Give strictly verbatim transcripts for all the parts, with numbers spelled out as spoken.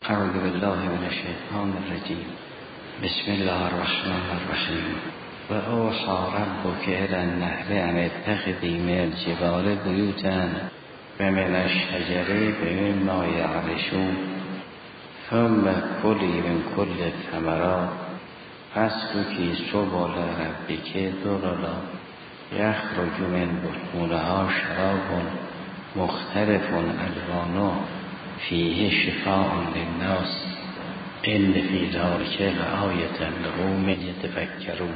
اعوذ بالله من الشیطان الرجیم. بسم الله الرحمن الرحیم. و اوحی ربک الی النحل ان اتخذی من الجبال بیوتا و من الشجر مما یعرشون ثم کلی من کل الثمرات فاسلکی سبل ربک ذللا یخرج من بطونها شراب مختلف الوانه فیه شفاء للناس ان فی ذلک لآیة لقوم یتفکرون.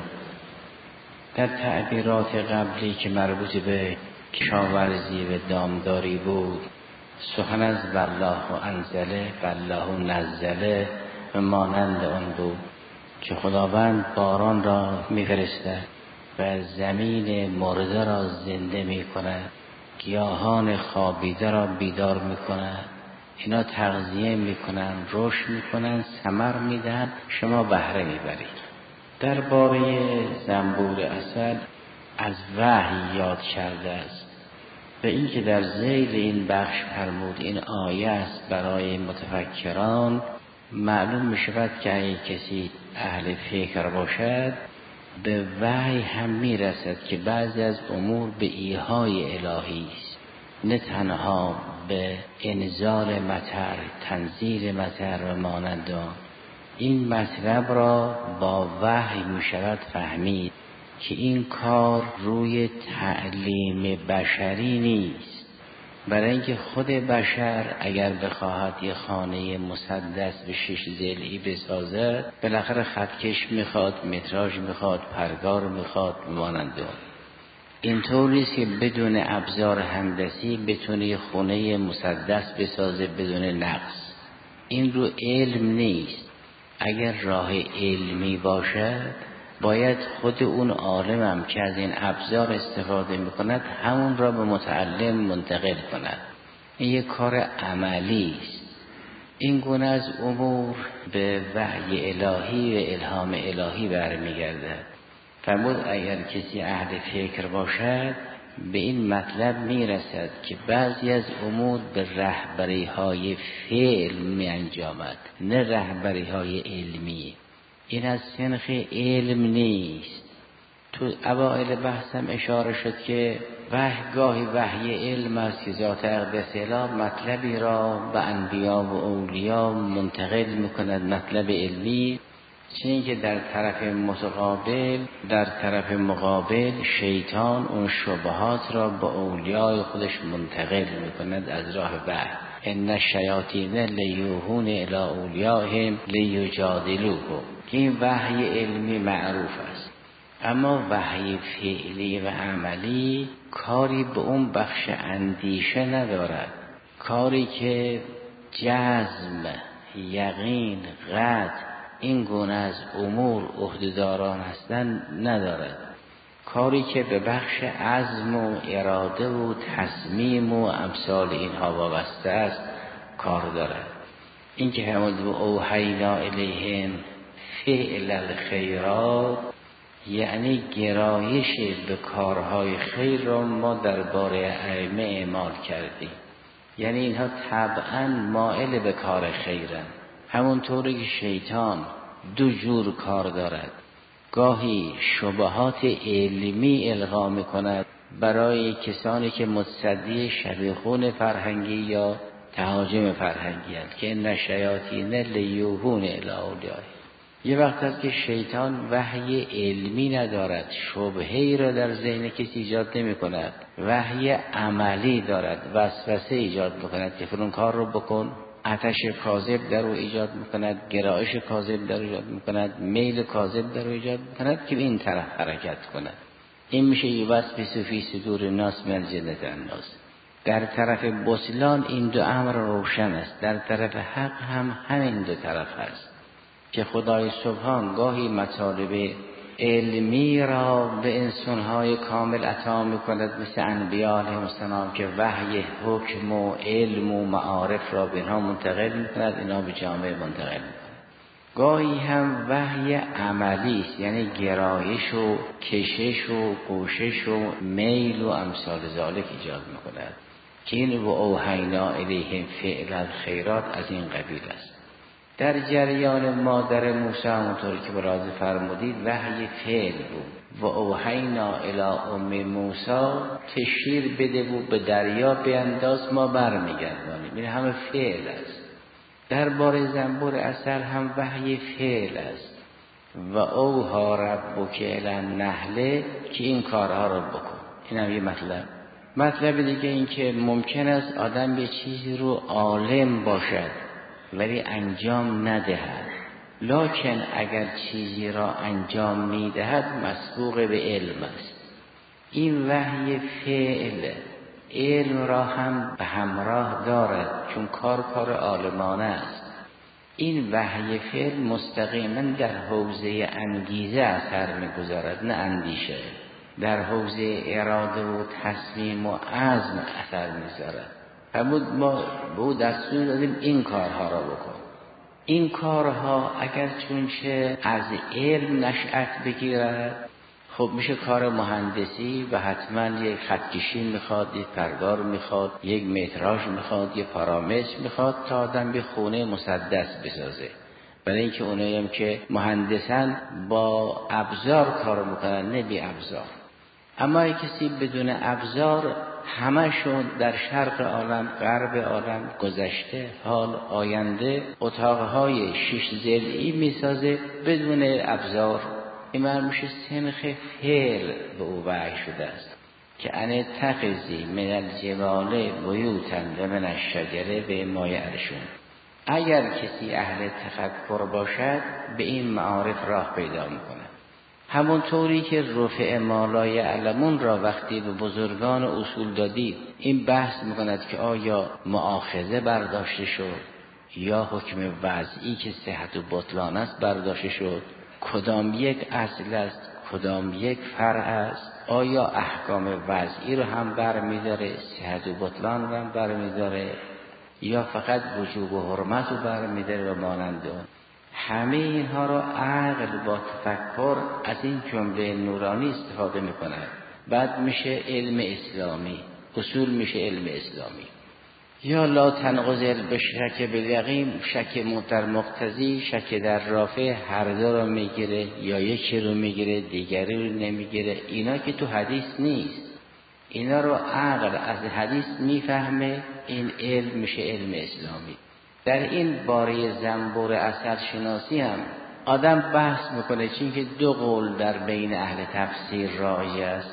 در تعبیرات قبلی که مربوط به کشاورزی و دامداری بود، سخن از والله انزله والله نزله و مانند آن بود که خداوند باران را میفرستد و زمین مرده را زنده میکند، گیاهان خوابیده را بیدار میکند، اینا تغذیه میکنن، رشد میکنن، ثمر میدن، شما بهره میبرید. درباره زنبور عسل از وحی یاد کرده است و این که در ذیل این بخش فرمود این آیه است برای متفکران. معلوم میشود که اگه کسی اهل فکر باشد به وحی هم میرسد که بعضی از امور به ایحای الهی است، نه تنها به انزال مطر، تنزیل مطر و مانند آن. این مطلب را با وحی می شود فهمید که این کار روی تعلیم بشری نیست، برای اینکه خود بشر اگر بخواهد یه خانه مسدس به شش ضلعی بسازد بالاخره خطکش میخواد، متراژ میخواد، پرگار میخواد مانند آن. اینطور نیست که بدون ابزار هندسی بتونه خونه مسدس بسازه بدون نقص. این رو علم نیست. اگر راه علمی باشد باید خود اون عالم هم که از این ابزار استفاده میکند همون را به متعلم منتقل کند. این یک کار عملی است. این گونه از امور به وحی الهی و الهام الهی برمیگردد. فرمود اگر کسی اهل فکر باشد به این مطلب میرسد که بعضی از امور به رهبری های فعل می انجامد، نه رهبری های علمی. این از سنخ علم نیست. تو اوائل بحثم اشاره شد که وحی گاهی وحی علم است که ذات اقدس اله مطلبی را به انبیا و اولیا منتقل میکند، مطلب علمی. چنین که در طرف متقابل در طرف مقابل شیطان اون شبهات را به اولیای خودش منتقل میکند از راه وحی. ان الشیاطین لیوحون الی اولیائهم لیجادلوهم. این وحی علمی معروف است، اما وحی فعلی و عملی کاری به اون بخش اندیشه ندارد. کاری که جزم، یقین، قطع این گونه از امور عهده‌داران هستند ندارد. کاری که به بخش عزم و اراده و تصمیم و امثال اینها وابسته است کار دارد. این که همون اوحینا الیهم فعل الخیرات یعنی گرایش به کارهای خیر را ما درباره ائمه اعمال کردیم، یعنی اینها طبعا مائل به کار خیرند. همونطوری که شیطان دو جور کار دارد، گاهی شبهات علمی القا میکند برای کسانی که متصدی شبیخون فرهنگی یا تهاجم فرهنگی هست که ان الشیاطین لیوحون الی اولیائهم. یه وقت هست که شیطان وحی علمی ندارد، شبهه‌ای را در ذهن کسی ایجاد نمی کند، وحی عملی دارد، وسوسه ایجاد میکند که فلان کار رو بکن، آتش کاذب در او ایجاد میکند، گرایش کاذب در او ایجاد میکند، میل کاذب در او ایجاد میکند که این طرف حرکت کند. این میشه یوسوس فی صدور الناس من الجنة والناس. در طرف بسلان این دو امر روشن است، در طرف حق هم همین دو طرف هست که خدای سبحان گاهی مطالب علمی را به انسانهای کامل عطا میکند مثل انبیاء علیهم السلام که وحی حکم و علم و معارف را به اینها منتقل میکند، اینا به جامعه منتقل میکند. گاهی هم وحی عملی است، یعنی گرایش و کشش و کوشش و میل و امثال ذالک ایجاد میکند که این و اوحینا الیهم فعل الخیرات از این قبیل است. در جریان مادر موسی همونطور که برازه فرمودید وحی فعل بود و اوحینا الی ام موسی که شیر بده بود به دریا بینداز ما برمیگردانیم. این همه فعل است. درباره زنبور عسل هم وحی فعل است و اوحی ربک الی النحل که این کارها رو بکن. این هم یه مطلب. مطلب دیگه این که ممکن است آدم یه چیزی رو عالم باشد ولی انجام ندهد، لکن اگر چیزی را انجام میدهد مسبوق به علم است. این وحی فعل علم را هم به همراه دارد چون کار کار عالمانه است. این وحی فعل مستقیما در حوزه انگیزه اثر میگذارد نه اندیشه. در حوزه اراده و تصمیم و عزم اثر میذارد. فرمود ما به او دستور دادیم این کارها را بکن. این کارها اگر چونچه از علم نشأت بگیرد خب میشه کار مهندسی و حتما یک خطکشی میخواد، یک پرگار میخواد، یک متراژ میخواد، یک پارامتر میخواد تا آدم به خونه مسدس بسازه. برای اینکه اونایی هم که مهندسن با ابزار کار میکنن نه بی ابزار. اما یک کسی بدون ابزار همشون در شرق عالم، غرب عالم، گذشته، حال، آینده اتاقهای شش ضلعی میسازه بدون ابزار. این مرموش سنخ فعل به او وحی شده است که ان تخذی من الجبال بیوتا و من الشجر به ما یعرشون. اگر کسی اهل تفکر باشد به این معارف راه پیدا میکنه. همونطوری که رفع ما لا یعلمون را وقتی به بزرگان اصول دادید این بحث میکند که آیا مؤاخذه برداشته شد یا حکم وضعی که صحت و بطلان است برداشته شد، کدام یک اصل است کدام یک فرع است، آیا احکام وضعی رو هم برمیداره صحت و بطلان رو هم برمیداره یا فقط وجوب و حرمت رو برمیداره و مانند اون. همه اینها رو عقل با تفکر از این جمله نورانی استفاده میکنه. بعد میشه علم اسلامی، اصول میشه علم اسلامی. یا لا تنقضل به شک بالیقین، شک در مقتضی، شک در رافع، هر دو رو میگیره یا یکی رو میگیره دیگری رو نمیگیره. اینا که تو حدیث نیست، اینا رو عقل از حدیث میفهمه. این علم میشه علم اسلامی. در این باره زنبور عسل شناسی هم آدم بحث میکنه چون که دو قول در بین اهل تفسیر رایج است.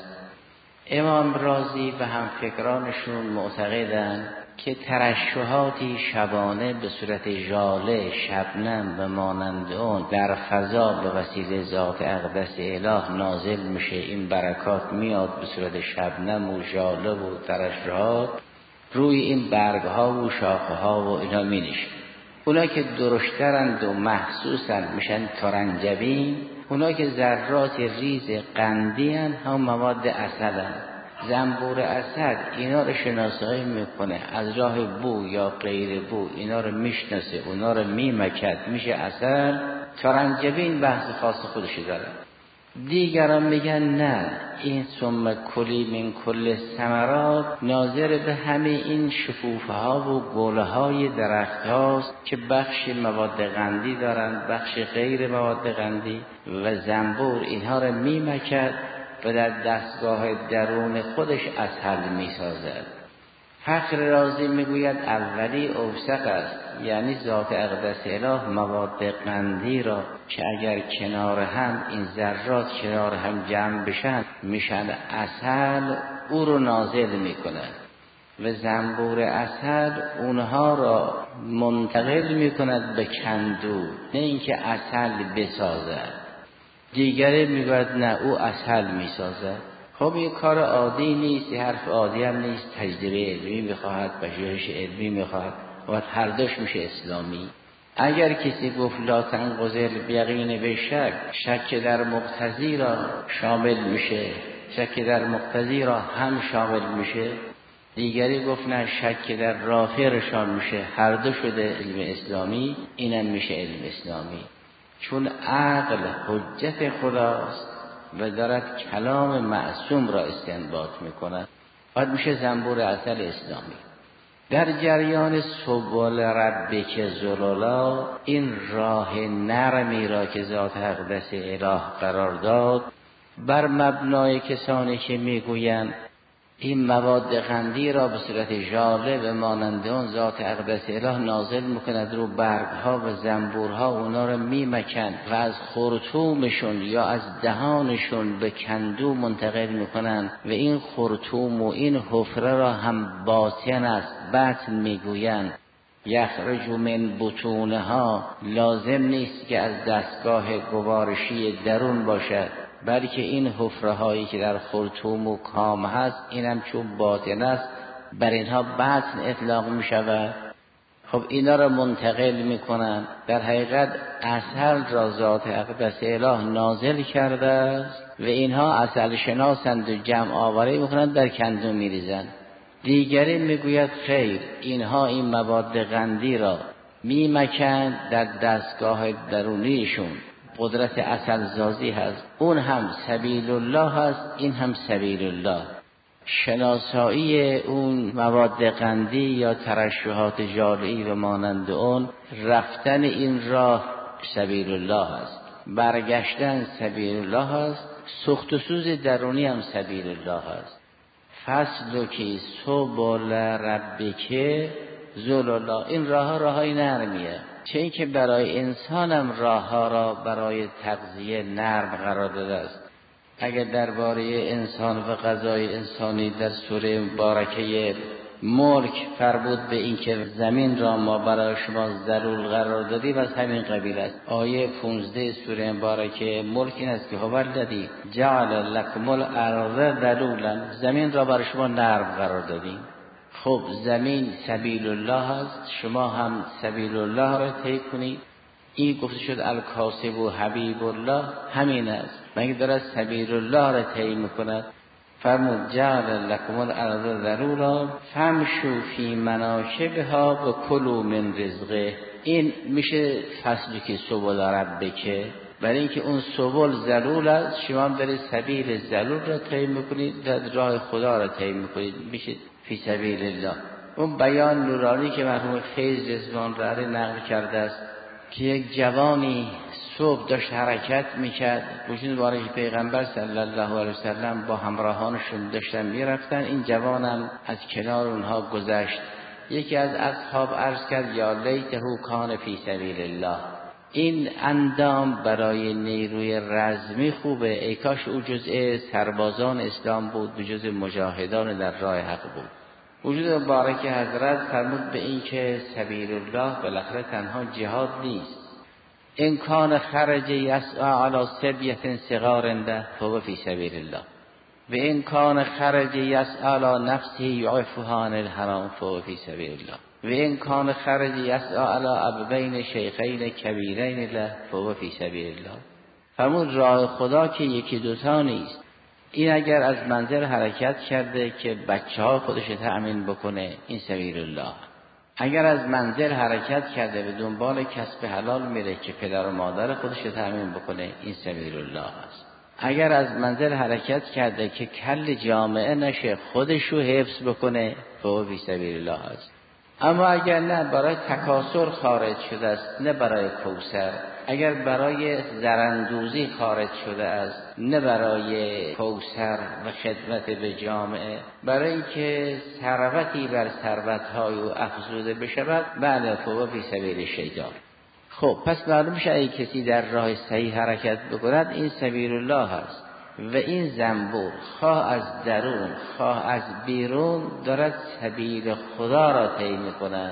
امام رازی و هم فکرانشون معتقدن که ترشحاتی شبانه به صورت ژاله، شبنم و مانند اون در فضا به وسیله ذات اقدس اله نازل میشه. این برکات میاد به صورت شبنم و ژاله و ترشحات روی این برگ ها و شاخه ها و اینا می نشه. اونا که درشترند و محسوسند میشن ترنجبین. اونا که ذرات ریز قندی هن هم مواد عسلن. زنبور عسل اینا رو شناسایی میکنه از راه بو یا غیر بو، اینا رو میشناسه، اونا رو میمکد میشه عسل. ترنجبین بحث خاص خودشی داره. دیگران میگن نه، این ثم کلی من کل ثمرات ناظر به همه این شکوفه ها و گوله های درخت هاست که بخش مواد قندی دارن بخش غیر مواد قندی و زنبور اینها رو میمکد و در دستگاه درون خودش عسل میسازد. فخر رازی میگوید اولی اوثق است، یعنی ذات اقدس اله مواد قندی را که اگر کنار هم این ذرات کنار هم جمع بشن میشن عسل، او رو نازل میکنه و زنبور عسل اونها را منتقل میکند به کندو، نه اینکه عسل بسازد. دیگری میگوید نه او عسل میسازد. خب این کار عادی نیست، این حرف عادی هم نیست، تجربه علمی میخواهد، پژوهش علمی میخواهد و هر دوش میشه اسلامی. اگر کسی گفت لا تنقضل بیقین به شک، شک در مقتضی را شامل میشه، شک در مقتضی را هم شامل میشه. دیگری گفت نه شک در رافع را شامل میشه، هر دو شده علم اسلامی. اینم میشه علم اسلامی چون عقل حجت خداست و دارد کلام معصوم را استنباط میکند. بعد میشه زنبور عسل اسلامی. در جریان سبل ربک ذللا، این راه نرمی را که ذات اقدس اله قرار داد، بر مبنای کسانی که میگویند این مواد قندی را به صورت ژاله به مانند اون ذات اقدس اله نازل میکند رو برگها و زنبورها، اونا رو میمکند و از خرطومشون یا از دهانشون به کندو منتقل میکنند و این خرطوم و این حفره را هم باطن است. بطن میگویند یخرج من بطونها، لازم نیست که از دستگاه گوارشی درون باشد، بلکه این حفره هایی که در خرطوم و کام هست اینم چون باطن است بر اینها بطن اطلاق می شود. خب اینا را منتقل می کنند. در حقیقت عسل را ذات اقدس اله نازل کرده است و اینها عسل شناسند و جمع آوری می کنند، در کندو می ریزند. دیگری می گوید خیر، اینها این مواد قندی را می مکند در دستگاه درونیشون، قدرت عسل زازی هست، اون هم سبیل الله هست، این هم سبیل الله. شناسایی اون مواد قندی یا ترشحات ژاله‌ای و مانند اون، رفتن این راه سبیل الله است، برگشتن سبیل الله است، سخت و سوز درونی هم سبیل الله است. فسلکی سبل ربک ذللا، این راه راهی نرمیه، چه این که برای انسانم راه ها را برای تغذیه نرم قرار داده است. اگر درباره انسان و غذای انسانی در سوره مبارکه ملک فرمود به این که زمین را ما برای شما ذلول قرار دادیم، از همین قبیل است. آیه پانزده سوره مبارکه ملک این است که هو الذی جعل لکم الارض ذلولا، زمین را برای شما نرم قرار دادیم. خب زمین سبیل الله است، شما هم سبیل الله را طی کنید. این گفته شد الکاسب و حبیب الله، همین است. مگه دارد سبیل الله را طی میکند؟ فرمود جعل لکم الارض ذلولا فامشوا فی مناکبها و کلوا من رزقه. این میشه فصلی که سبل ربک، برای اینکه اون سبل ذلول است، شما هم دارید سبیل ذلول را طی میکنید، در راه خدا را طی میکنید، میشه فی سبیل الله. اون بیان نورانی که مرحوم فیض رضوان رهی نقل کرده است که یک جوانی صبح داشت حرکت میکرد، وجود باره که پیغمبر صلی الله علیه وسلم با همراهانشون داشتن میرفتن، این جوانم از کنار اونها گذشت. یکی از اصحاب عرض کرد یا لیته کان فی سبیل الله، این اندام برای نیروی رزمی خوبه، ای کاش او جزء سربازان اسلام بود و جزء مجاهدان در راه حق بود. وجود مبارک حضرت فرمود به این که سبیل الله بالاخره تنها جهاد نیست. این کان خرج یسعی علی سبیه صغار ده فهو فی سبیل الله و این کان خرج یسعی علی نفسه یعفها عن الحرام فهو فی سبیل الله و این کان خرج یسعی علی ابوین شیخین کبیرین له فهو فی سبیل الله. فرمود راه خدا که یکی دوتا نیست. این اگر از منزل حرکت کرده که بچه ها خودش تأمین بکنه، این سبیل الله. اگر از منزل حرکت کرده به دنبال کسب حلال میره که پدر و مادر خودش تأمین بکنه، این سبیل الله است. اگر از منزل حرکت کرده که کل جامعه نشه، خودش رو حفظ بکنه، فهو فی سبیل الله است. اما اگر نه برای تکاسر خارج شده است، نه برای کوثر، اگر برای زرندوزی خارج شده است، نه برای کوثر و خدمت به جامعه، برای اینکه ثروتی بر ثروت‌های او افزوده بشود، بله فهو فی سبیل شیطان. خب پس معلوم میشه اگه کسی در راه صحیح حرکت بکند، این سبیل الله است و این زنبور خواه از درون خواه از بیرون دارد سبیل خدا را طی می‌کند.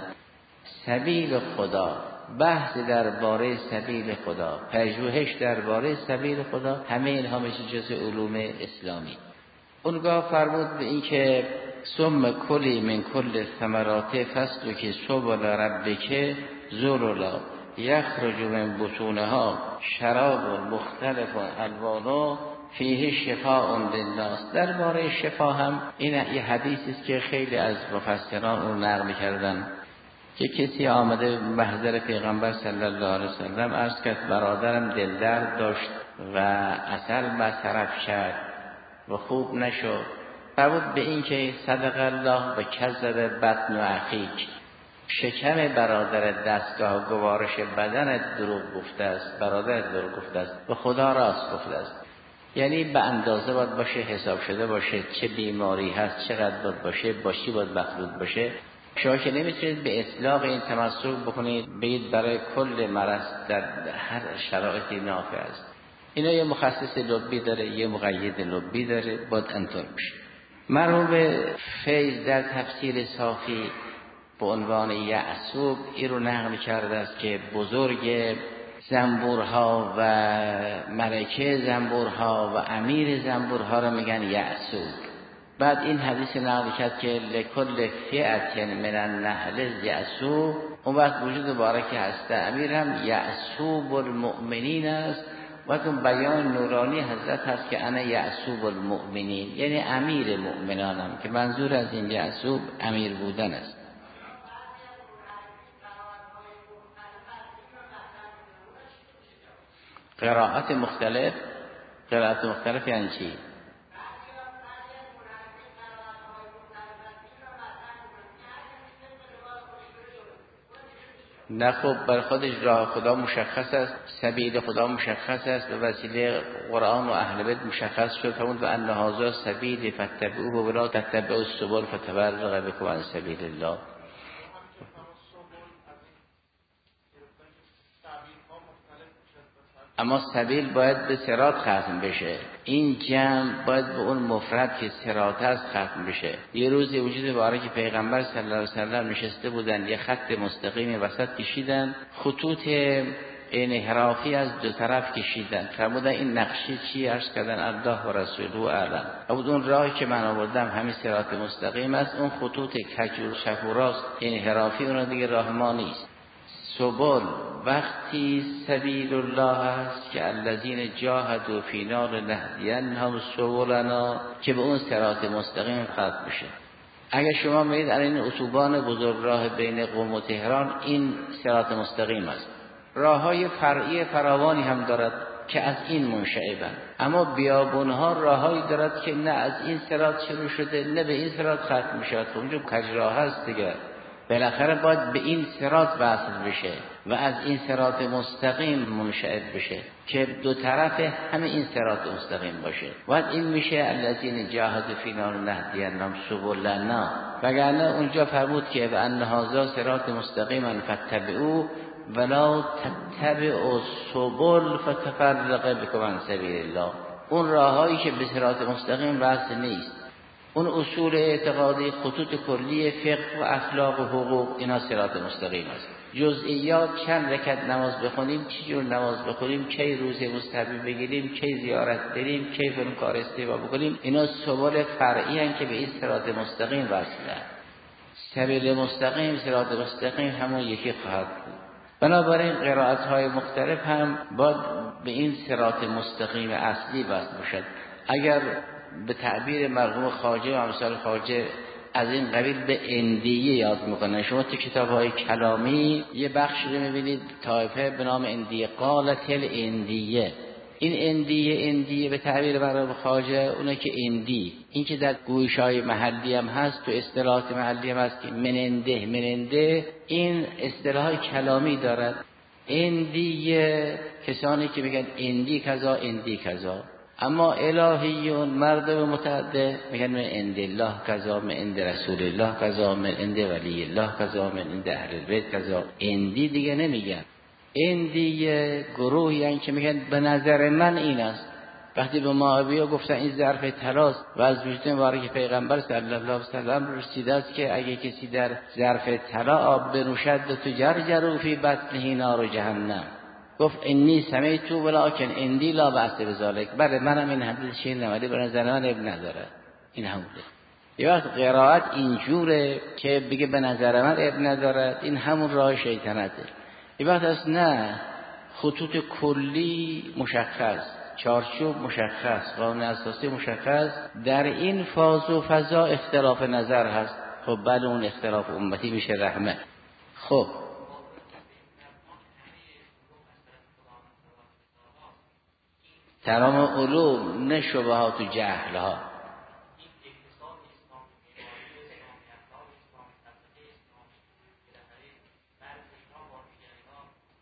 سبیل خدا، بحث درباره سبیل خدا، پژوهش درباره سبیل خدا، همه اینها میشه جزء علوم اسلامی. اونگاه فرمود به این که ثم کلی من کل ثمرات فسلک سبل ربک ذللا یخرج من بطونها شراب مختلف الوانه فیه شفاء للناس. درباره شفا هم این یه حدیثی است که خیلی از مفسران اون نقل کردن که کسی آمده محضر پیغمبر صلی الله علیه وسلم عرض کرد برادرم دل درد داشت و عسل مصرف کرد و خوب نشد فرمود به این که صدق الله و کذب بطن اخیک، شکم برادر دستگاه گوارش بدن دروغ گفته است، برادر دروغ گفته است، به خدا راست گفته است. یعنی به اندازه باید باشه، حساب شده باشه، چه بیماری هست، چقدر باید باشه، با چی باید مخلوط باشه. شما که نمیتونید به اطلاق این تمسک بکنید بگید برای کل مرض در هر شرایطی نافع است. اینا یه مخصص لبی داره، یه مقید لبی داره، باید انطور بشه. مرحوم فیض در تفسیر صافی به عنوان یعصوب این رو نقل کرده است که بزرگ زنبورها و ملکه زنبورها و امیر زنبورها رو میگن یعصوب. بعد این حدیث نقل کرد که لکل فئت من النحل یعصوب، اون وقت وجود مبارک هست امیر هم یعصوب المؤمنین است. و اون بیان نورانی حضرت هست که انا یعصوب المؤمنین، یعنی امیر مؤمنانم، که منظور از این یعصوب امیر بودن است. قرائت مختلف، قرائت مختلف یعنی چی؟ نه خب بر خودش راه خدا مشخص است، سبیل خدا مشخص است، به وسیله قرآن و اهل بیت مشخص شد. فرمود و ان هذا سبیل فتبعوه ولا تتبعوا السبل فتفرق بكم عن سبیل الله. اما سبیل باید به صراط ختم بشه، این جمع باید به اون مفرد که صراط است ختم بشه. یه روزی وجود مبارک پیغمبر صلی الله علیه و سلم نشسته بودن، یه خط مستقیم وسط کشیدن، خطوط انحرافی از دو طرف کشیدن. فرمودن این نقشه چی؟ عرض کردن الله و رسوله اعلم. بود اون راهی که من آوردم همین صراط مستقیم است، اون خطوط کجور شفوراست انحرافی، اون دیگه راه ما نیست. سبل وقتی سبیل الله است که الذین جاهدوا فینا لنهدینهم سبلنا، که به اون صراط مستقیم ختم بشه. اگر شما میرید الان این اتوبان بزرگ راه بین قم و تهران، این صراط مستقیم است. راههای فرعی فراوانی هم دارد که از این منشعبند، اما بیابونها راههایی دارد که نه از این صراط شروع شده نه به این صراط ختم میشه. اونجا کجراه هست دیگه، بالاخره باید به این صراط وصل بشه و از این صراط مستقیم منشعب بشه که دو طرف همه این صراط مستقیم باشه. باید این میشه الذین جاهدوا فینا لنهدینهم سبلنا. وگرنه اونجا فرمود که و ان هذا صراط مستقیما فاتبعوه ولا تتبعوا السبل فتفرق بكم عن سبیل الله. اون راههایی که به صراط مستقیم وصل نیست، اون اصول اعتقادی، خطوط کلی فقه و اخلاق و حقوق، اینا صراط مستقیم است. جزئیات چند رکعت نماز بخونیم، چه جور نماز بخونیم، کی روزه مستحب بگیریم، کی زیارت بریم، کی فلان کار استیبا بکنیم، اینا سبل فرعی هستند که به این صراط مستقیم وصلند. سبیل مستقیم، صراط مستقیم همون یکی خواهد بود. بنابراین قرائت های مختلف هم باید به این صراط مستقیم اصلی وصل باشد. اگر به تعبیر مرحوم خواجه و امثال خواجه از این قبیل به اندیه یاد میکنن، شما تو کتاب های کلامی یه بخش رو میبینید طایفه به نام اندیه، قالت الاندیه. این اندیه اندیه به تعبیر مرحوم خواجه اونه که اندی، این که در گویش های محلی هم هست، تو اصطلاحات محلی هم هست که مننده مننده، این اصطلاح کلامی دارد. اندیه کسانی که میگن اندی کذا اندی کذا، اما الهیون مردم متعدد میگن من عند الله کذا، من عند رسول الله کذا، من عند ولی الله کذا، من عند اهل بیت کذا. اندی دیگه نمیگن. اندی گروهی هستند که میگن به نظر من این است. وقتی به معاویه گفتن این ظرف طلاست و از وجود مبارک پیغمبر صلی الله علیه و سلم رسیده است که اگه کسی در ظرف طلا آب بنوشد تجرجر فی بطنه نار جهنم، گفت انی سمیتو ولکن اندی لا بأس بذلک. بله منم این حدیث شنیدم ولی به نظر من اب نداره. این همونه. یه وقت قرائت اینجوره که بگه به نظر من اب نداره، این همون راه شیطنته. یه وقت است نه، خطوط کلی مشخص، چارچوب مشخص، قانون اساسی مشخص، در این فاز و فضا اختلاف نظر هست. خب بله اون اختلاف امتی میشه رحمه. خب تمام علوم نه شبهات و جهل ها.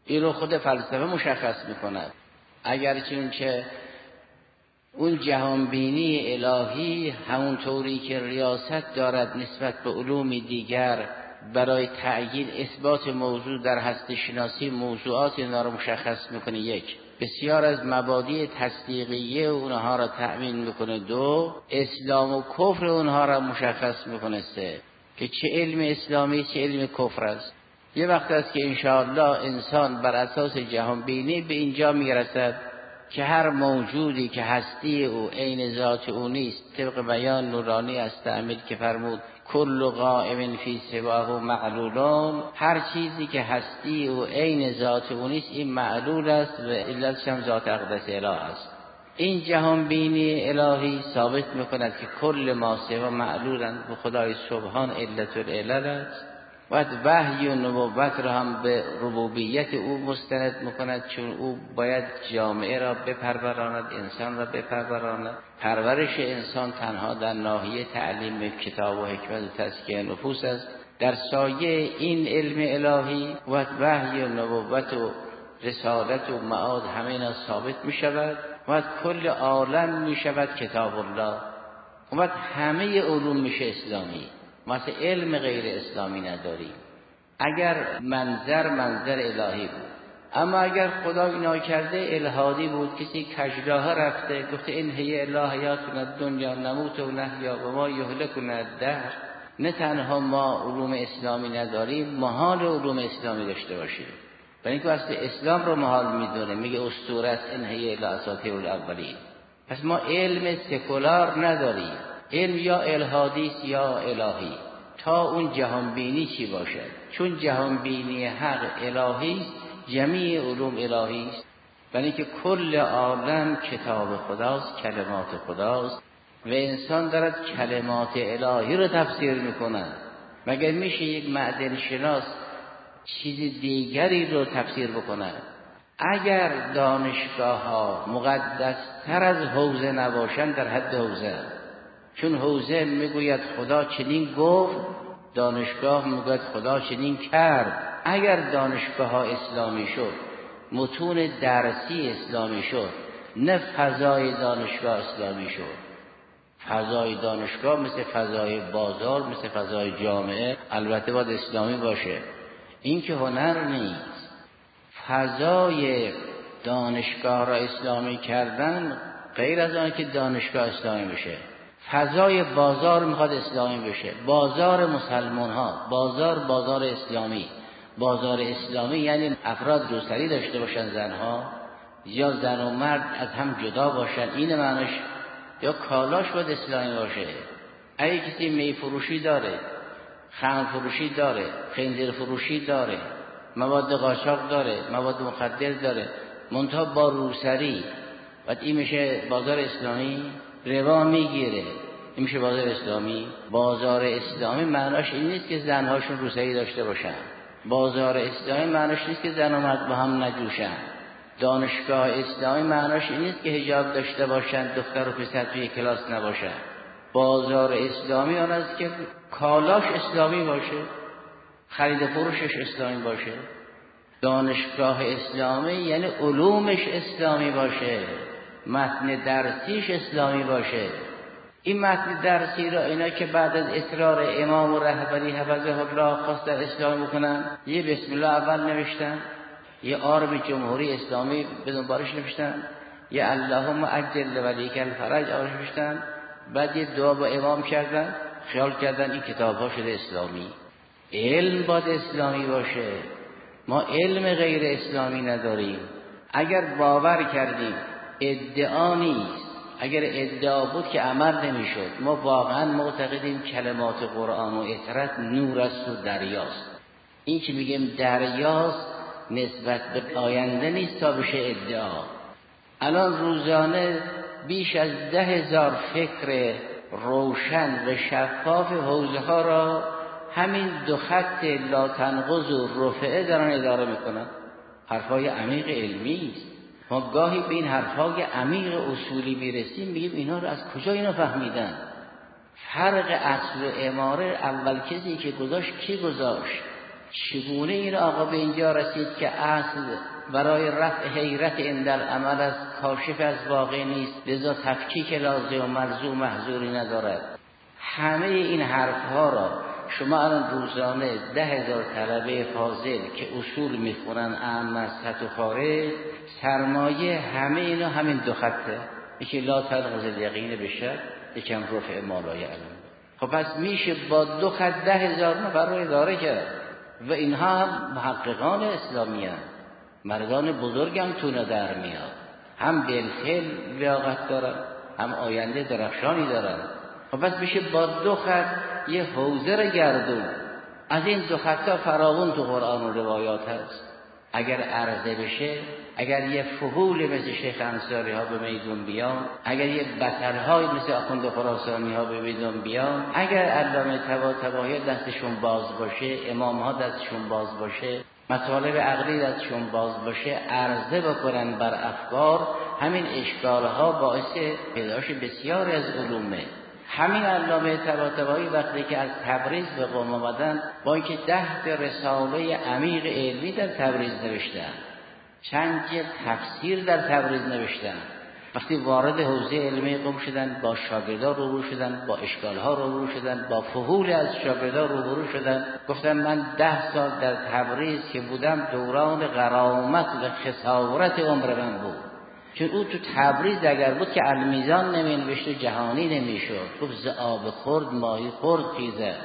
این رو خود فلسفه مشخص میکند. اگرچه که اون جهانبینی الهی همونطوری که ریاست دارد نسبت به علوم دیگر برای تعیین اثبات موضوع در هستی شناسی موضوعات اینا رو مشخص میکنه، یک، بسیار از مبادی تصدیقیه اونها را تأمین میکنه، دو، اسلام و کفر اونها را مشخص میکنه، سه، که چه علم اسلامی چه علم کفر است. یه وقت است که انشاءالله انسان بر اساس جهانبینی به اینجا میرسد که هر موجودی که هستی او عین ذات او نیست، طبق بیان نورانی از تعمید که فرمود کل قائم فی سواه معلولون، هر چیزی که هستی او عین ذات او نیست این معلول است و علتش هم ذات اقدس اله است. این جهان بینی الهی ثابت میکند که کل ما سوا معلولند به خدای سبحان علت العلل است. و وحی و نبوت را هم به ربوبیت او مستند میکند، چون او باید جامعه را بپروراند، انسان را بپروراند. پرورش انسان تنها در ناحیه تعلیم کتاب و حکمت و تزکیه نفوس است. در سایه این علم الهی و وحی و نبوت و رسالت و معاد همه اینا ثابت میشود و کل عالم میشود کتاب الله و همه علوم میشه اسلامی. مثل علم غیر اسلامی نداریم. اگر منظر منظر الهی بود، اما اگر خدا اینا کرده الهادی بود، کسی کجراه رفته گفته این هی الهیاتنا دنیا نموت و نحیا و ما یهلکنا الدهر، نه تنها ما علوم اسلامی نداریم، محال علوم اسلامی داشته باشیم. برای اینکه اصل اسلام رو محال میدونه، میگه اسطوره است این هی الاساطیر الاولین. پس ما علم سکولار نداریم، علم یا الهادی یا الهی. تا اون جهانبینی چی باشد؟ چون جهانبینی حق الهی است، جمیع علوم الهی است. برای اینکه کل عالم کتاب خداست، کلمات خداست و انسان دارد کلمات الهی رو تفسیر میکنه. مگر میشه یک معدن شناس چیز دیگری رو تفسیر بکنه؟ اگر دانشگاه ها مقدس تر از حوزه نباشن در حد حوزه، چون حوزه میگوید خدا چنین گفت، دانشگاه میگوید خدا چنین کرد. اگر دانشگاه ها اسلامی شد، متون درسی اسلامی شد، نه فضای دانشگاه اسلامی شد. فضای دانشگاه مثل فضای بازار، مثل فضای جامعه، البته باید اسلامی باشه، این که هنر نیست. فضای دانشگاه را اسلامی کردن غیر از آن که دانشگاه اسلامی بشه. فضای بازار میخواد اسلامی بشه، بازار مسلمان ها، بازار بازار اسلامی. بازار اسلامی یعنی افراد روسری داشته باشن، زنها یا زن و مرد از هم جدا باشن، این معنیش. یا کالاش باید اسلامی باشه. اگه کسی می فروشی داره، خمر فروشی داره، خنزیر فروشی داره، مواد قاچاق داره، مواد مخدر داره، منتها با روسری، بعد این میشه بازار اسلامی؟ ربا میگیره، این میشه بازار اسلامی؟ بازار اسلامی معناش این نیست که زنهاشون روسری داشته باشن. بازار اسلامی معناش نیست که زن و مرد با هم نجوشن. دانشگاه اسلامی معناش این نیست که حجاب داشته باشن، دختر و پسر توی کلاس نباشن. بازار اسلامی آن است که کالاش اسلامی باشه، خرید فروشش اسلامی باشه. دانشگاه اسلامی یعنی علومش اسلامی باشه، متن درسیش اسلامی باشه. این متن درسی را اینا که بعد از اصرار امام و رهبری حفظه الله خواست در اسلام بکنن، یه بسم الله اول نوشتن، یه آرب جمهوری اسلامی به دنبالش نوشتن، یه اللهم عجل ولیک الفرج آرش نوشتن، بعد یه دعا با امام کردن، خیال کردن این کتاب ها شده اسلامی. علم باید اسلامی باشه. ما علم غیر اسلامی نداریم. اگر باور کردیم ادعا نیست، اگر ادعا بود که عمل نمیشد. ما واقعا معتقدیم کلمات قرآن و اطرت نور است و دریاست. این که میگیم دریاست نسبت به آینده نیست تا بشه ادعا. الان روزانه بیش از ده هزار فکر روشن و شفاف حوزه ها را همین دو خط لا تنقض و رفعه دارن اداره میکنن. حرفای عمیق علمی است. ما گاهی به این حرفای عمیق اصولی میرسیم، میگیم اینا رو از کجا اینا فهمیدن؟ فرق اصل و اماره اول کسی که گذاشت کی گذاشت؟ چگونه این آقا به اینجا رسید که اصل برای رفع حیرت عند العمل از کاشف از واقع نیست، لذا تفکیک لازم و ملزوم محظوری ندارد. همه این حرفها را شما الان روزانه ده هزار طلبه فاضل که اصول میخونن اهم از خط و خارج، سرمایه همه اینا همین دو خطه، یکی لا تنقض الیقین بشک، یکم رفع مالای علم. خب پس میشه با دو خط ده هزار نفر رو اداره کرد و اینها هم محققان اسلامی هم. مردان بزرگ هم تونه در میاد، هم بالفعل لیاقت دارن، هم آینده درخشانی دارن. خب پس میشه با دو خط یه حوزه رو گردون. از این دو خطا فراوون تو قرآن و روایات هست. اگر عرضه بشه، اگر یه فحول مثل شیخ انصاری ها به میدون بیان، اگر یه بطل های مثل آخوند خراسانی ها به میدون بیان، اگر علامه طباطبایی دستشون باز باشه، امام ها دستشون باز باشه، مطالب عقلی دستشون باز باشه، عرضه بکنن بر افکار، همین اشکال ها باعث پیدایش بسیاری از علومه. همین علامه طباطبایی وقتی که از تبریز به قم آمدن، با اینکه ده رساله عمیق علمی در تبریز نوشتن، چند جلد تفسیر در تبریز نوشتن، وقتی وارد حوزه علمی قم شدن، با شاگردان روبرو شدن، با اشکالها روبرو شدن، با فحول از شاگردان روبرو شدن، گفتن من ده سال در تبریز که بودم دوران غرامت و خسارت عمر من بود. چون او تو تبریز اگر بود که المیزان نمی نوشت و جهانی نمی شد. گفت ز آب خورد ماهی خورد خیزه،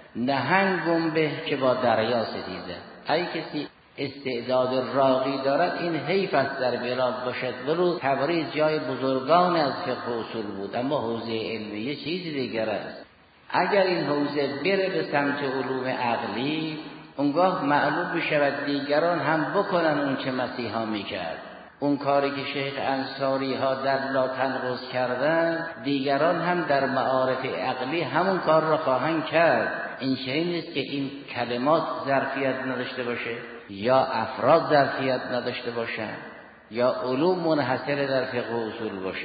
نهنگ گنبه که با دریا ستیزه. ای کسی استعداد راقی دارد این حیف است در بلاد باشد. ولو تبریز جای بزرگان از فقه و اصول بود، اما حوزه علمی یه چیزی دیگر است. اگر این حوزه بره به سمت علوم عقلی، اونگاه معلوم بشود دیگران هم بکنن اون چه مسیحا میکرد. اون کاری که شیخ انصاری ها در لا تنقض کردن، دیگران هم در معارف عقلی همون کار را خواهند کرد. این چنین نیست که این کلمات ظرفیت نداشته باشه، یا افراد ظرفیت نداشته باشن، یا علوم منحصر در فقه و اصول باشه.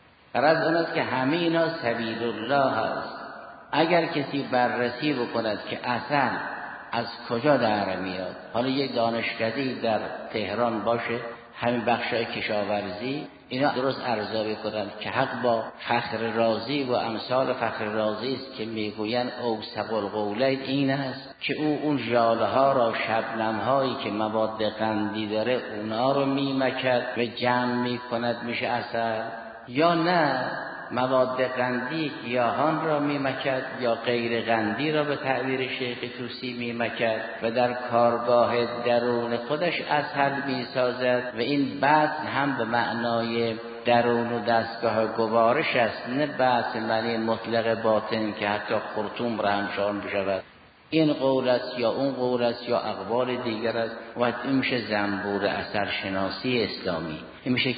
غرض اون است که همه اینا سبیل الله هست. اگر کسی بررسی بکند که اصلا از کجا در میاد، حالا یک دانشکده در تهران باشه، همین بخشای کشاورزی، اینا درست ارزیابی کنند که حق با فخر رازی و امثال فخر رازی است که میگویند اوثق القولین این است که او اون ژاله ها را، شبنم هایی که مواد قندی داره اونا رو میمکد و جمع میکند میشه عسل، یا نه مواد قندی گیاهان را میمکد یا غیر قندی را به تعبیر شیخ طوسی میمکد و در کارگاه درون خودش عسل میسازد. و این بطن هم به معنای درون و دستگاه گوارش است، نه بطن معنی مطلق باطن که حتی خرطوم را هم شامل بشود. این قول است یا اون قول است یا اقوال دیگر است. و این میشه زنبور اثر شناسی اسلامی، این میشه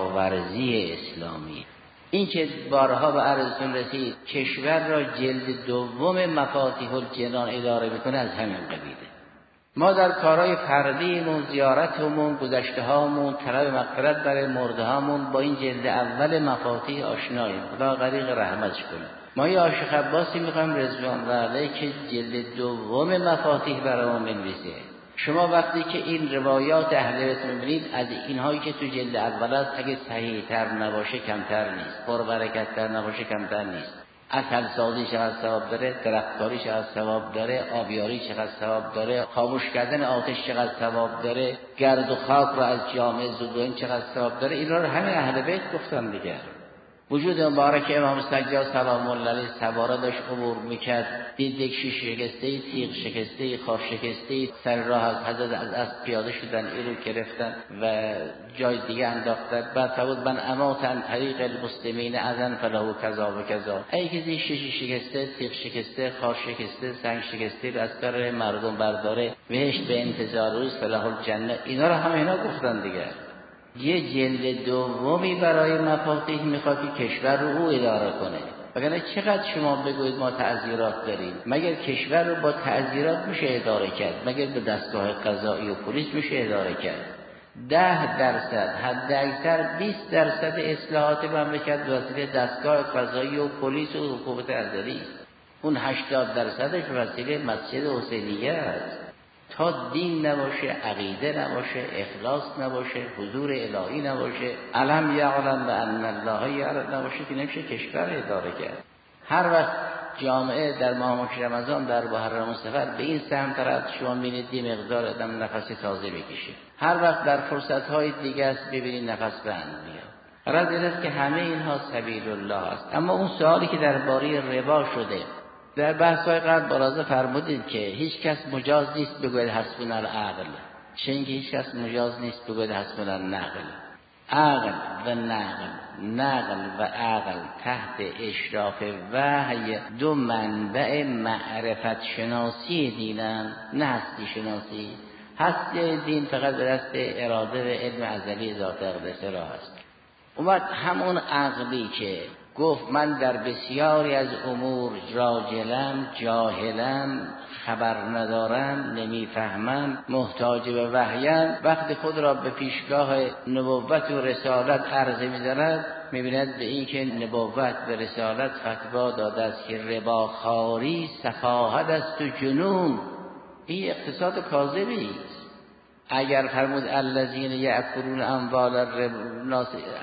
کشاورزی اسلامی. این که بارها به عرضتون رسید کشور را جلد دوم مفاتیح الجنان اداره میکنه، از همین قبیله. ما در کارهای فردیمون، زیارتمون، گذشته هامون، طلب مغفرت برای مرده هامون با این جلد اول مفاتیح آشناییم. خدا غریق رحمتش کنه. ما یه عاشق عباسی میخوایم رضوان الله علیه که جلد دوم مفاتیح برای ما بنویسه. شما وقتی که این روایات اهل بیت می‌بینید، از اینهایی که تو جلد اول است اگه صحیح تر نباشه کمتر نیست، پر برکت تر نباشه کمتر نیست. عسل سازی چقدر ثواب داره، درختکاری چقدر ثواب داره، آبیاری چقدر ثواب داره، خاموش کردن آتش چقدر ثواب داره، گرد و خاک را از جامعه زدودن چقدر ثواب داره. اینا رو همه اهل بیت گفتن دیگه. وجود مبارک امام سجاد سلام الله علیه سواره داشت عبور میکرد، دید یک شیشه شکسته، تیغ شکسته، خار شکسته سر راه از حضرت از اسب پیاده شدن، این رو گرفتن و جای دیگه انداختن. بعد فرمود من امات عن طریق المسلمین اذن فله کذا و کذا. ای کسی شیشه شکسته، تیغ شکسته، خار شکسته، سنگ شکسته از سر مردم برداره، بهشت به انتظار روز فله الجنه. اینا رو هم اینا گفتن دیگه. یه جلد دومی برای مفاتیح میخواد که کشور رو او اداره کنه. وگرنه چقدر شما بگوید ما تعزیرات داریم؟ مگر کشور رو با تعزیرات میشه اداره کرد؟ مگر به دستگاه قضایی و پلیس میشه اداره کرد؟ ده درصد حد اکثر بیست درصد اصلاحات مملکت وسیله دستگاه قضایی و پلیس و حکومت ازلی، اون هشتاد درصدش وسیله مسجد حسینیه است. تا دین نباشه، عقیده نباشه، اخلاص نباشه، حضور الهی نباشه، علم یعلم و ان الله یعلم نباشه که نمیشه کشور اداره کرد. هر وقت جامعه در ماه رمضان در محرم و سفر به این سمت رفت، شما می‌بینید یه مقدار آدم نفس تازه میکشه. هر وقت در فرصت‌های دیگه است ببینید نفس بند میاد. غرض این است که همه اینها سبیل الله است. اما اون سوالی که درباره ربا شده، در بحث‌های قبل برازه فرمودید که هیچ کس مجاز نیست بگوید حسبنا العقل، چون که هیچ کس مجاز نیست بگوید حسبنا النقل. عقل و نقل، نقل و عقل تحت اشراف وحی دو منبع معرفت شناسی دینن، نه هستی شناسی. هستی دین فقط به دست اراده و علم ازلی ذات اقدس را هست. اومد همون عقلی که گفت من در بسیاری از امور راجلم، جاهلم، خبر ندارم، نمیفهمم، محتاج به وحیم، وقتی خود را به پیشگاه نبوت و رسالت عرضه می‌دارد، می‌بیند به این که نبوت و رسالت فتوا داده است که رباخواری سفاهت است و جنون. این اقتصاد کاذبی است. اگر فرمود الذین یأکلون اموال الربا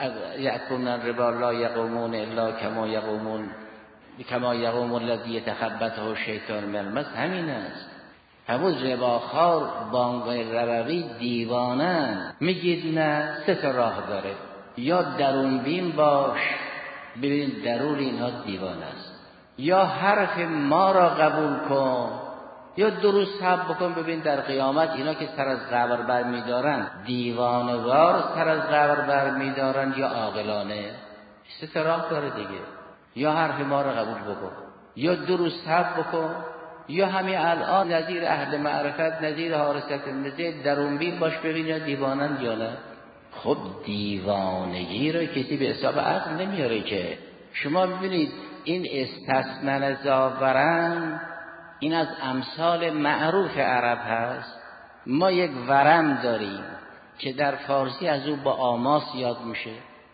یأکلون الربا لا یقومون الا کما یقومون کما یقوم الذی یتخبطه الشیطان من المس، همین است. فرمود رباخوار بانگای ربوی دیوانه. میگید نه، سه تا راه داره، یا درون بین باش ببین درون اینها دیوانه است، یا حرف ما را قبول کن، یا درست حب بکن ببین در قیامت اینا که سر از قبر بر میدارن دیوانوار سر از قبر بر میدارن یا عاقلانه. سه تا راه داره دیگه، یا حرف ما را قبول بکن، یا درست حب بکن، یا همین الان نظیر اهل معرفت، نظیر حارست نظیر درون بین باش ببین یا دیوانن یا نه. خب دیوانگی رو کسی به حساب عقل نمیاره که. شما ببینید این استثناء زاورن، این از امثال معروف عرب هست. ما یک ورم داریم که در فارسی از او با آماس یاد میشه،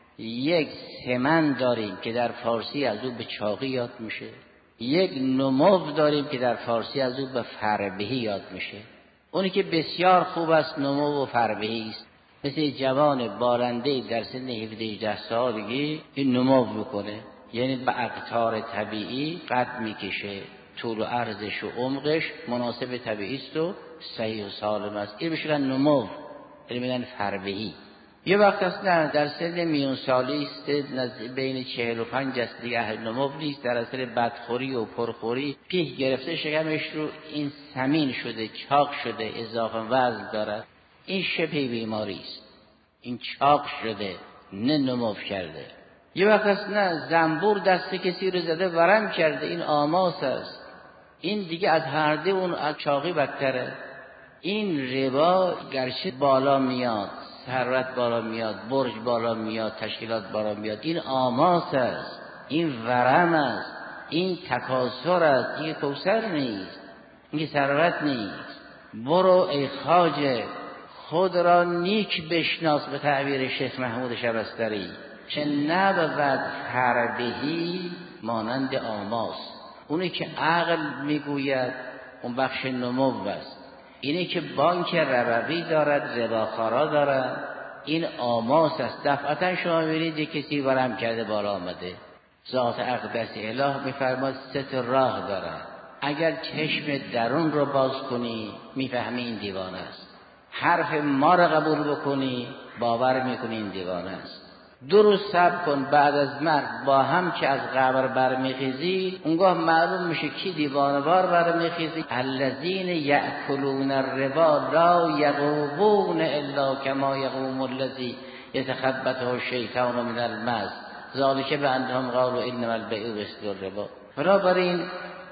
یک سمن داریم که در فارسی از او به چاقی یاد میشه، یک نمو داریم که در فارسی از او به فربهی یاد میشه. اونی که بسیار خوب است نمو و فربهی است، مثل جوان بارنده در سن هفده هجده سالگی این نمو میکنه، یعنی به اقطار طبیعی قد میکشه، طول و عرضش و عمقش مناسب طبیعی است و صحیح و سالم است. این بهش میگن نمو، یعنی میگن فربهی. یه وقت است نه در سن میون سالی است، بین چهل و پنج است دیگه اهل نمو نیست، در اثر بدخوری و پرخوری پیه گرفته شکمش رو این سمین شده، چاق شده، اضافه وزن دارد. این شبه بیماری است، این چاق شده نه نمو کرده. یه وقت است نه زنبور دست کسی رو زده ورم کرده، این آماس است. این دیگه از هرده اون از چاقی بدتره. این ربا گرچه بالا میاد، ثروت بالا میاد، برج بالا میاد، تشکیلات بالا میاد، این آماس است، این ورم است، این تکاثر است، این کوثر نیست، این ثروت نیست. برو ای خواجه خود را نیک بشناس، به تعبیر شیخ محمود شبستری، چه نبود فربهی مانند آماس. اونی که عقل میگوید اون بخش نمو است، اینی که بانک ربوی دارد، رباخوارا دارد، این آماس است. دفعتا شما ببینید کسی ورم کرده بالا آمده، ذات اقدس اله میفرماد سه تا راه دارد. اگر چشم درون رو باز کنی میفهمی این دیوانه است، حرف ما رو قبول بکنی باور میکنی این دیوانه است. درست صبر کن، بعد از مرگ با هم که از قبر برمیخیزی اونگاه معلوم میشه کی دیوانوار برمیخیزی. الذین یأکلون الربا لا یقومون الا کما یقوم الذی یتخبطه الشیطان من المس ذلک بانهم قالوا انما البیع مثل الربا. بنابراین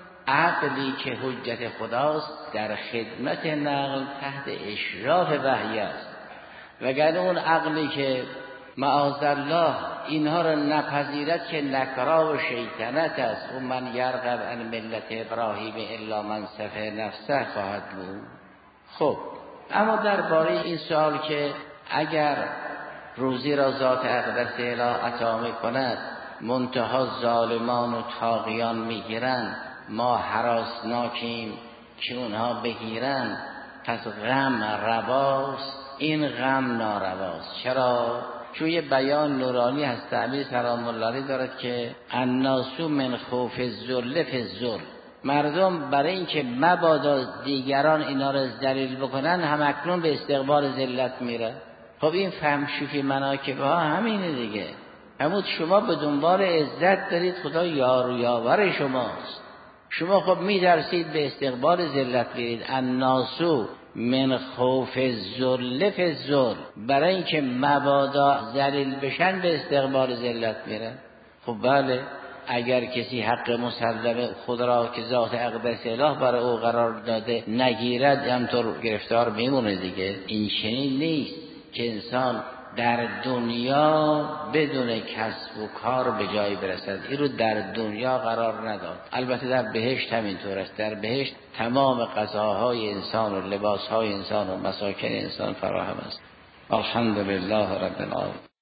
عقلی که حجت خداست در خدمت نقل تحت اشراف وحی است، وگرنه اون عقلی که معاذالله اینها را نپذیرد که نکرا و شیطنت است. و من یرغب عن ملت ابراهیم الا من سفه نفسه خواهد بود. خب اما درباره این سوال که اگر روزی را ذات اقدس اله عطا می‌کند منتها ظالمان و طاغیان میگیرند، ما هراسناکیم که اونها بگیرند، پس غم رواست، این غم نارواست. چرا؟ چون یه بیان نورانی هست تعبیر سلام الله علیه دارد که الناس من خوف الذل فی الذل، مردم برای اینکه مبادا دیگران اینا رو ذلیل بکنن همکنون به استقبال ذلت میره. خب این فهم شوخی مناکب ها همینه دیگه. همون شما به دنبال عزت دارید، خدا یار و یاور شماست، شما خب می‌ترسید به استقبال ذلت برید. الناسو من خوف الذل فی الذل، برای اینکه مبادا ذلیل بشن به استقبال ذلت میرن. خب بله، اگر کسی حق مسلم خود را که ذات اقدس اله برای او قرار داده نگیرد، همطور گرفتار میمونه دیگه. این چنین نیست که انسان در دنیا بدون کسب و کار به جایی برسد، این رو در دنیا قرار نداد. البته در بهشت همینطور است. در بهشت تمام غذاهای انسان و لباسهای انسان و مساکن انسان فراهم است. الحمدلله رب العالمین.